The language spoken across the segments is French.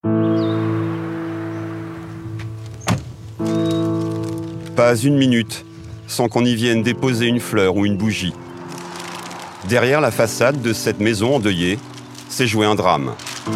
Pas une minute sans qu'on y vienne déposer une fleur ou une bougie. Derrière la façade de cette maison endeuillée, s'est joué un drame.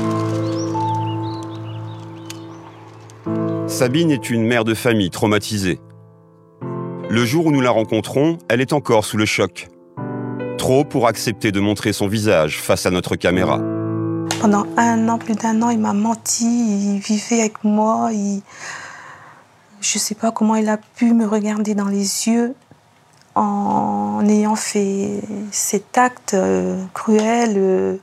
Sabine est une mère de famille traumatisée. Le jour où nous la rencontrons, elle est encore sous le choc. Trop pour accepter de montrer son visage face à notre caméra. Pendant plus d'un an, il m'a menti, il vivait avec moi. Je ne sais pas comment il a pu me regarder dans les yeux en ayant fait cet acte cruel.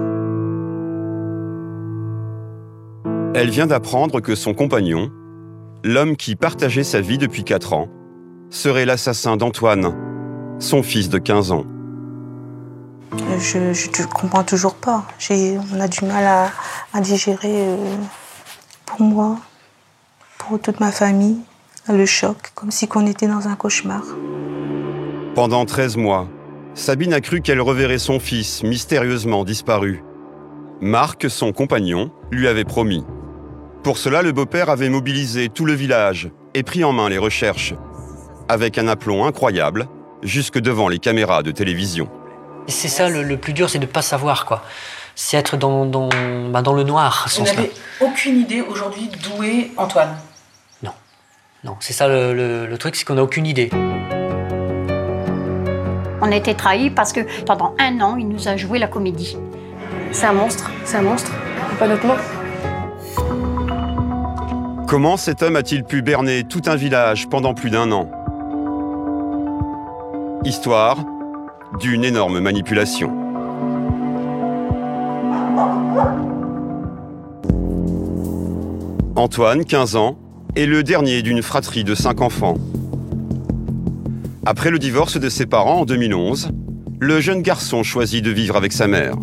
Elle vient d'apprendre que son compagnon, l'homme qui partageait sa vie depuis 4 ans, serait l'assassin d'Antoine, son fils de 15 ans. Je ne comprends toujours pas. On a du mal à digérer pour moi, pour toute ma famille, le choc, comme si on était dans un cauchemar. Pendant 13 mois, Sabine a cru qu'elle reverrait son fils mystérieusement disparu. Marc, son compagnon, lui avait promis. Pour cela, le beau-père avait mobilisé tout le village et pris en main les recherches, avec un aplomb incroyable, jusque devant les caméras de télévision. C'est ça le plus dur, c'est de ne pas savoir, quoi. C'est être dans le noir. Vous n'avez aucune idée aujourd'hui d'où est Antoine? Non, c'est ça le truc, c'est qu'on n'a aucune idée. On a été trahis parce que pendant 1 an, il nous a joué la comédie. C'est un monstre, pas notre mot. Comment cet homme a-t-il pu berner tout un village pendant plus d'1 an? Histoire d'une énorme manipulation. Antoine, 15 ans, est le dernier d'une fratrie de 5 enfants. Après le divorce de ses parents en 2011, le jeune garçon choisit de vivre avec sa mère.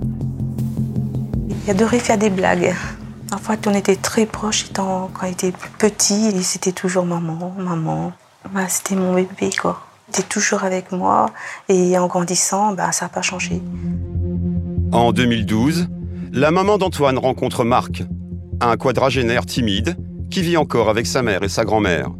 Il adorait faire des blagues. En fait, on était très proches quand il était plus petit. Et c'était toujours maman. C'était mon bébé, quoi. Il était toujours avec moi. Et en grandissant, ça n'a pas changé. En 2012, la maman d'Antoine rencontre Marc, un quadragénaire timide qui vit encore avec sa mère et sa grand-mère.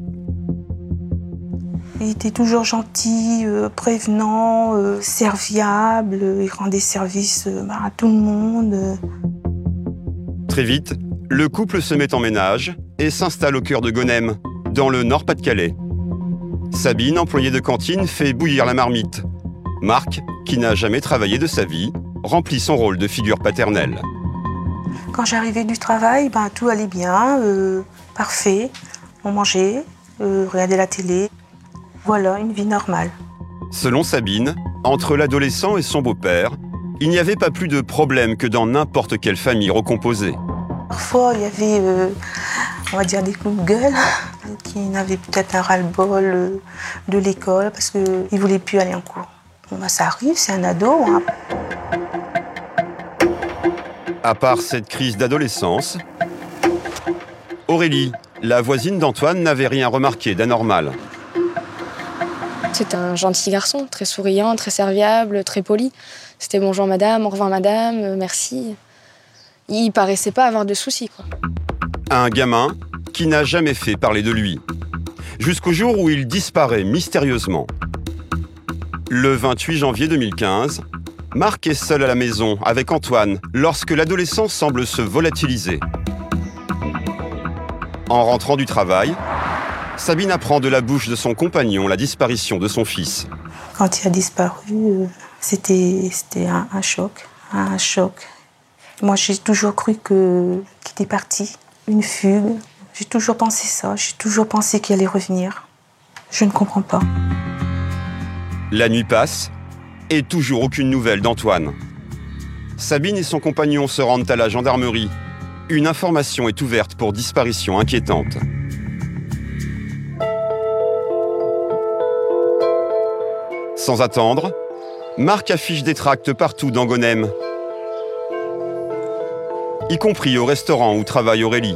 Il était toujours gentil, prévenant, serviable. Il rendait service à tout le monde. Très vite, le couple se met en ménage et s'installe au cœur de Gonem, dans le Nord-Pas-de-Calais. Sabine, employée de cantine, fait bouillir la marmite. Marc, qui n'a jamais travaillé de sa vie, remplit son rôle de figure paternelle. Quand j'arrivais du travail, tout allait bien, parfait. On mangeait, regardait la télé. Voilà, une vie normale. Selon Sabine, entre l'adolescent et son beau-père, il n'y avait pas plus de problème que dans n'importe quelle famille recomposée. Parfois, il y avait, on va dire, des coups de gueule qui n'avaient peut-être un ras-le-bol de l'école parce qu'ils ne voulaient plus aller en cours. Ça arrive, c'est un ado. Hein. À part cette crise d'adolescence, Aurélie, la voisine d'Antoine, n'avait rien remarqué d'anormal. C'était un gentil garçon, très souriant, très serviable, très poli. C'était bonjour madame, au revoir madame, merci. Il paraissait pas avoir de soucis, quoi. Un gamin qui n'a jamais fait parler de lui. Jusqu'au jour où il disparaît mystérieusement. Le 28 janvier 2015, Marc est seul à la maison avec Antoine lorsque l'adolescent semble se volatiliser. En rentrant du travail, Sabine apprend de la bouche de son compagnon la disparition de son fils. Quand il a disparu, c'était un choc. Moi, j'ai toujours cru qu'il était parti, une fugue. J'ai toujours pensé ça, j'ai toujours pensé qu'il allait revenir. Je ne comprends pas. La nuit passe et toujours aucune nouvelle d'Antoine. Sabine et son compagnon se rendent à la gendarmerie. Une information est ouverte pour disparition inquiétante. Sans attendre, Marc affiche des tracts partout dans Gonem, y compris au restaurant où travaille Aurélie.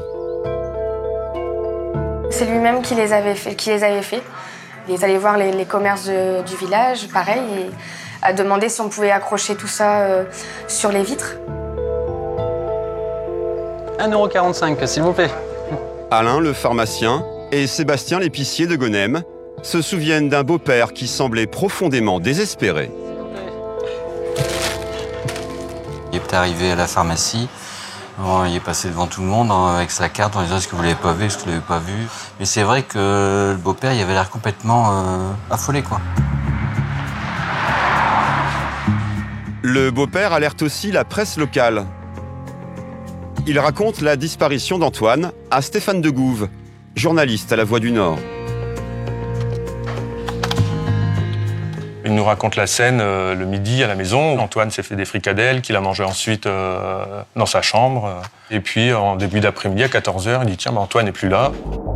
C'est lui-même qui les avait fait. Il est allé voir les commerces du village, pareil, et a demandé si on pouvait accrocher tout ça sur les vitres. 1,45 €, s'il vous plaît. Alain, le pharmacien, et Sébastien, l'épicier de Gonem, se souviennent d'un beau-père qui semblait profondément désespéré. Il est arrivé à la pharmacie, bon, il est passé devant tout le monde avec sa carte en disant est-ce que vous l'avez pas vu, est-ce que vous l'avez pas vu. Mais c'est vrai que le beau-père, il avait l'air complètement affolé, quoi. Le beau-père alerte aussi la presse locale. Il raconte la disparition d'Antoine à Stéphane de Gouve, journaliste à La Voix du Nord. Il nous raconte la scène le midi à la maison. Antoine s'est fait des fricadelles qu'il a mangé ensuite dans sa chambre. Et puis, en début d'après-midi, à 14 h, il dit « Tiens, Antoine n'est plus là ».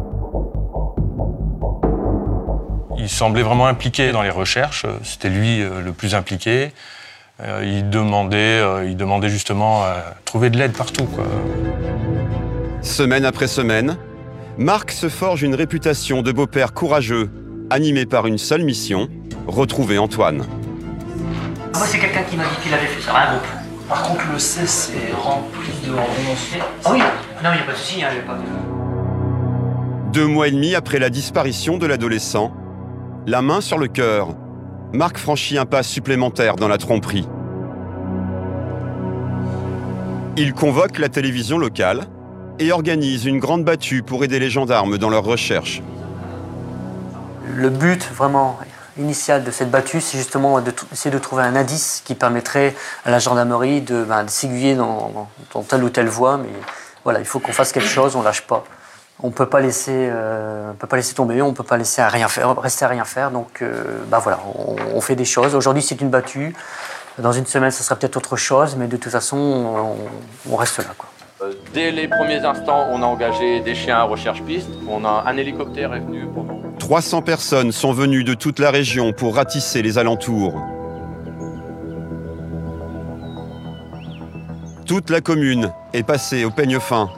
Il semblait vraiment impliqué dans les recherches. C'était lui le plus impliqué. Il demandait justement à trouver de l'aide partout, quoi. Semaine après semaine, Marc se forge une réputation de beau-père courageux, animé par une seule mission, retrouver Antoine. Moi, c'est quelqu'un qui m'a dit qu'il avait fait ça, un groupe. Par contre, le C, c'est rempli de romanciers. Ah oui, non, il n'y a pas de souci, hein, j'ai pas de... 2 mois et demi après la disparition de l'adolescent, la main sur le cœur, Marc franchit un pas supplémentaire dans la tromperie. Il convoque la télévision locale et organise une grande battue pour aider les gendarmes dans leurs recherches. Le but, vraiment, initial de cette battue, c'est justement d'essayer de trouver un indice qui permettrait à la gendarmerie de s'aiguiller dans telle ou telle voie. Mais voilà, il faut qu'on fasse quelque chose, on ne lâche pas. On ne peut pas laisser tomber, on ne peut pas rester à rien faire. Donc voilà, on fait des choses. Aujourd'hui, c'est une battue. Dans une semaine, ça sera peut-être autre chose, mais de toute façon, on reste là, quoi. Dès les premiers instants, on a engagé des chiens à recherche-piste. Un hélicoptère est venu pour nous. 300 personnes sont venues de toute la région pour ratisser les alentours. Toute la commune est passée au peigne fin.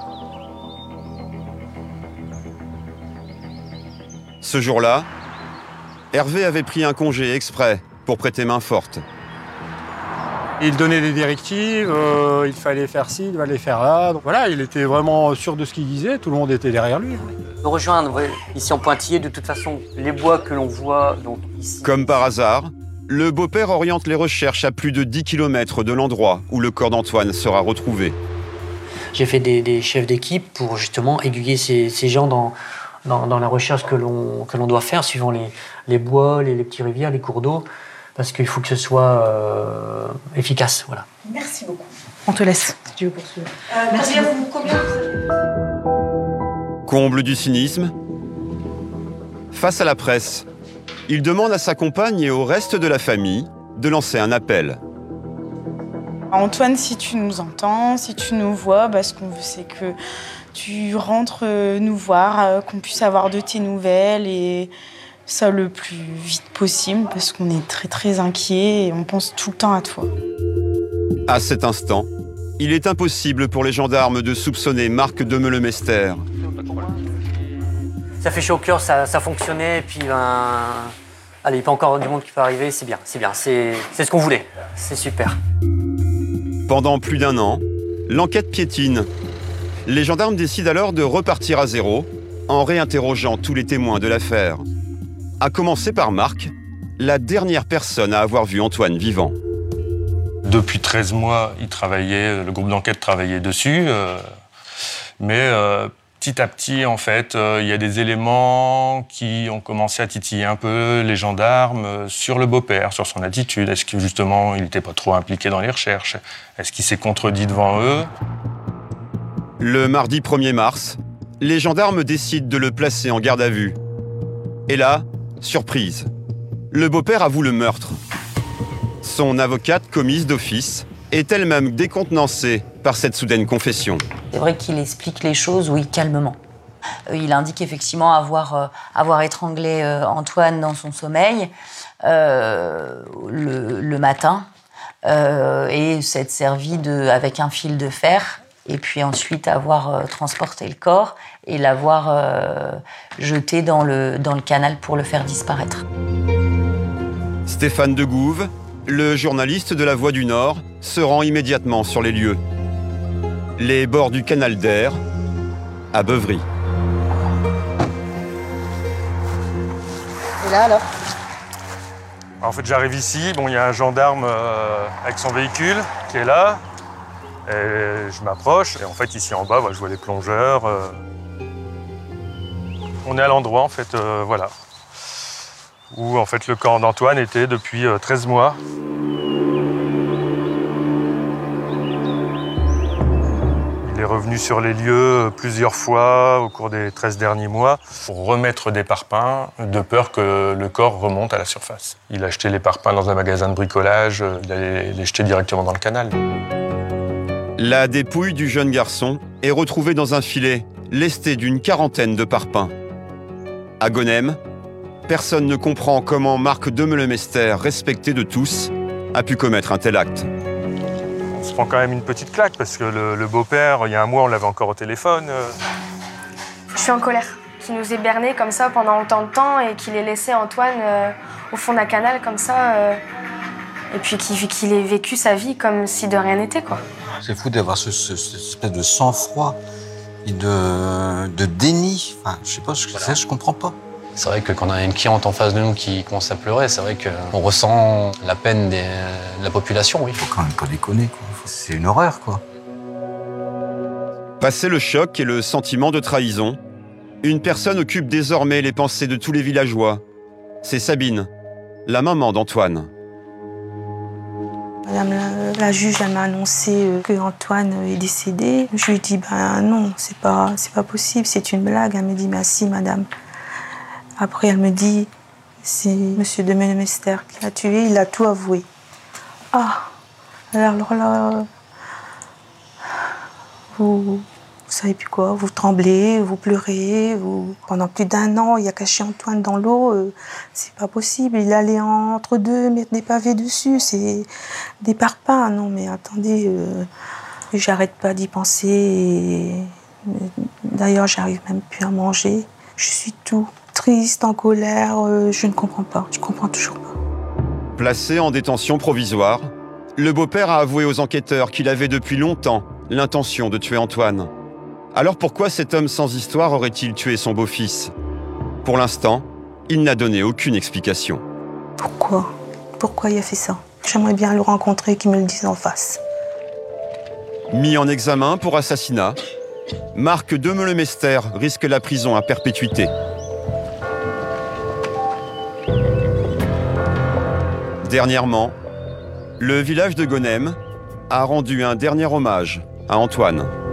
Ce jour-là, Hervé avait pris un congé exprès pour prêter main forte. Il donnait des directives, il fallait faire ci, il fallait faire là. Donc voilà, il était vraiment sûr de ce qu'il disait, tout le monde était derrière lui. Nous rejoindre ici en Pointillé, de toute façon, les bois que l'on voit donc ici... Comme par hasard, le beau-père oriente les recherches à plus de 10 km de l'endroit où le corps d'Antoine sera retrouvé. J'ai fait des chefs d'équipe pour justement aiguiller ces gens dans la recherche que l'on doit faire, suivant les bois, les petites rivières, les cours d'eau, parce qu'il faut que ce soit efficace. Voilà. Merci beaucoup. On te laisse, si tu veux poursuivre. Combien Comble du cynisme, face à la presse, il demande à sa compagne et au reste de la famille de lancer un appel. Antoine, si tu nous entends, si tu nous vois, ce qu'on veut, c'est que tu rentres nous voir, qu'on puisse avoir de tes nouvelles et ça le plus vite possible parce qu'on est très très inquiets et on pense tout le temps à toi. À cet instant, il est impossible pour les gendarmes de soupçonner Marc de Meulemester. Ça fait chaud au cœur, ça fonctionnait, et puis allez, il peut encore du monde qui peut arriver, c'est bien, c'est ce qu'on voulait, c'est super. Pendant plus d'1 an, l'enquête piétine. Les gendarmes décident alors de repartir à zéro en réinterrogeant tous les témoins de l'affaire. À commencer par Marc, la dernière personne à avoir vu Antoine vivant. Depuis 13 mois, le groupe d'enquête travaillait dessus, mais petit à petit, en fait, il y a des éléments qui ont commencé à titiller un peu les gendarmes sur le beau-père, sur son attitude. Est-ce que justement, il n'était pas trop impliqué dans les recherches? Est-ce qu'il s'est contredit devant eux? Le mardi 1er mars, les gendarmes décident de le placer en garde à vue. Et là, surprise, le beau-père avoue le meurtre. Son avocate, commise d'office, est elle-même décontenancée par cette soudaine confession. C'est vrai qu'il explique les choses, oui, calmement. Il indique effectivement avoir étranglé Antoine dans son sommeil le matin et s'être servi avec un fil de fer et puis ensuite avoir transporté le corps et l'avoir jeté dans le canal pour le faire disparaître. Stéphane de Gouve, le journaliste de La Voix du Nord, se rend immédiatement sur les lieux. les bords du canal d'Air, à Beuvry. Et là alors? En fait, j'arrive ici, bon, il y a un gendarme avec son véhicule qui est là. Et je m'approche, et en fait, ici en bas, je vois les plongeurs. On est à l'endroit, en fait, voilà, où en fait, le corps d'Antoine était depuis 13 mois. Il est revenu sur les lieux plusieurs fois au cours des 13 derniers mois pour remettre des parpaings, de peur que le corps remonte à la surface. Il a acheté les parpaings dans un magasin de bricolage, il allait les jeter directement dans le canal. La dépouille du jeune garçon est retrouvée dans un filet, lesté d'une quarantaine de parpaings. À Gonem, personne ne comprend comment Marc Demelemester, respecté de tous, a pu commettre un tel acte. On se prend quand même une petite claque parce que le beau-père, il y a un mois, on l'avait encore au téléphone. Je suis en colère qu'il nous ait berné comme ça pendant autant de temps et qu'il ait laissé Antoine au fond d'un canal comme ça et puis qu'il ait vécu sa vie comme si de rien n'était, quoi. C'est fou d'avoir cette espèce de sang-froid et de déni. Enfin, je sais pas ce que c'est, je comprends pas. C'est vrai que quand on a une cliente en face de nous qui commence à pleurer, c'est vrai qu'on ressent la peine de la population, oui. Faut quand même pas déconner, quoi. C'est une horreur, quoi. Passé le choc et le sentiment de trahison, une personne occupe désormais les pensées de tous les villageois. C'est Sabine, la maman d'Antoine. Madame la juge, elle m'a annoncé que Antoine est décédé. Je lui ai dit, non, c'est pas possible, c'est une blague. Elle me dit, si, madame. Après, elle me dit, c'est M. Demelemester qui l'a tué, il a tout avoué. Alors là, vous savez plus quoi, vous tremblez, vous pleurez, Pendant plus d'1 an, il a caché Antoine dans l'eau, c'est pas possible, il allait entre deux mettre des pavés dessus, c'est des parpaings. Non mais attendez, j'arrête pas d'y penser, d'ailleurs j'arrive même plus à manger, je suis tout triste, en colère, je ne comprends pas, je comprends toujours pas. Placé en détention provisoire, le beau-père a avoué aux enquêteurs qu'il avait depuis longtemps l'intention de tuer Antoine. Alors pourquoi cet homme sans histoire aurait-il tué son beau-fils? Pour l'instant, il n'a donné aucune explication. Pourquoi il a fait ça? J'aimerais bien le rencontrer, qu'il me le dise en face. Mis en examen pour assassinat, Marc Demelemester risque la prison à perpétuité. Dernièrement, le village de Gonem a rendu un dernier hommage à Antoine.